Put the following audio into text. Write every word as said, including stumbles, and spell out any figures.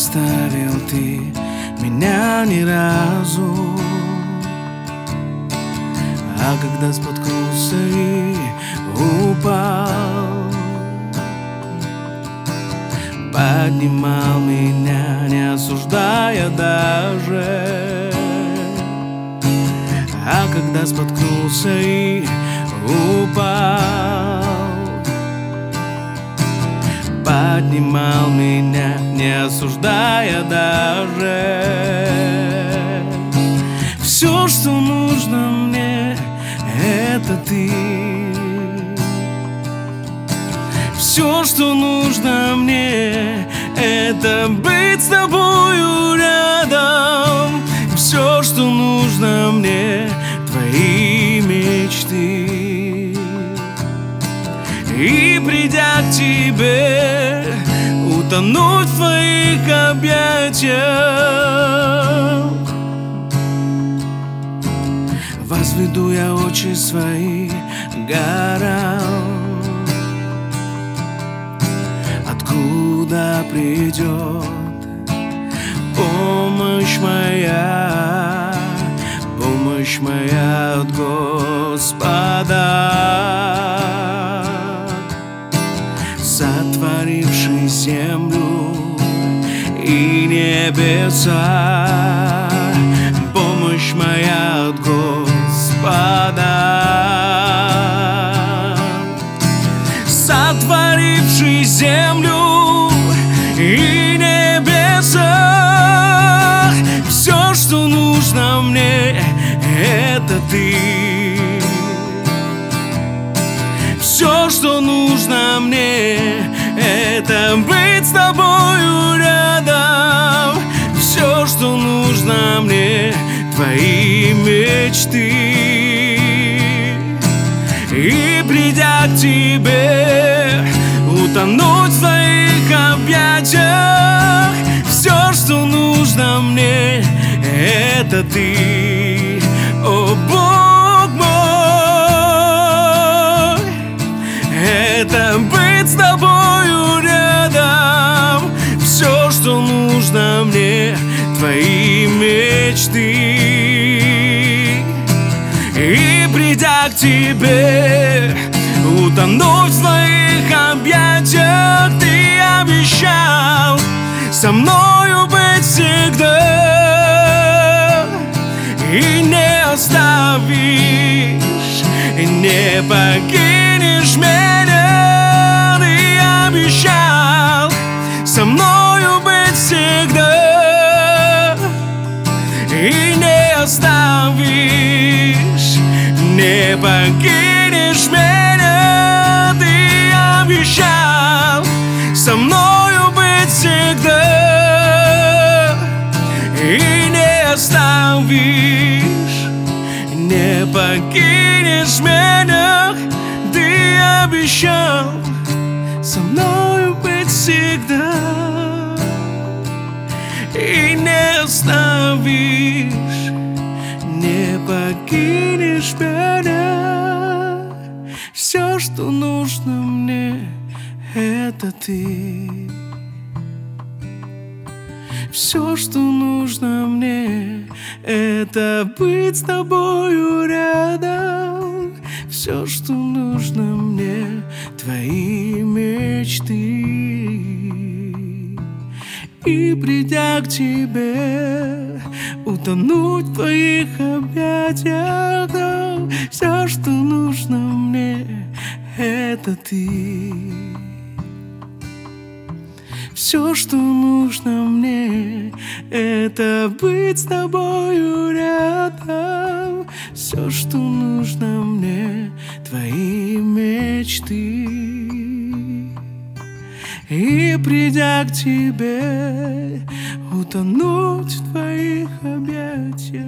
оставил ты меня ни разу. А когда споткнулся и упал, поднимал меня, не осуждая даже. А когда споткнулся и упал, поднимал меня, не осуждая даже. Все, что нужно мне, это ты. Все, что нужно мне, это быть с тобою рядом. Все, что нужно мне, твои мечты. И придя к тебе, утонуть в твоих объятиях, возведу я очи свои горам. Откуда придет помощь моя, помощь моя от Господа, сотворивший землю и небеса. Помощь моя от Господа, сотворивший землю и небеса. Все, что нужно мне, это ты. Все, что нужно мне, это быть с тобою рядом. Все, что нужно мне, твои мечты. И придя к тебе, утонуть в твоих объятиях. Все, что нужно мне, это ты, о Бог мой. Это быть с тобою рядом. Все, что нужно мне, твои мечты. И придя к тебе, утонуть в твоих объятиях. Ты обещал со мною быть всегда, и не оставишь, и не покинешь меня. Ты обещал со мною быть всегда, и не оставишь, не покинешь меня. Ты обещал со мною быть всегда, и не оставишь, не покинешь меня. Ты обещал со мною быть всегда, и не оставишь, не покинешь меня. Все, что нужно мне, это ты. Все, что нужно мне, это быть с тобою рядом. Все, что нужно мне, твои мечты. И придя к тебе, утонуть в твоих объятиях. Все, что нужно мне, это ты. Все, что нужно мне, это быть с тобою рядом. Все, что нужно мне, твои мечты. И придя к тебе, утонуть в твоих объятиях.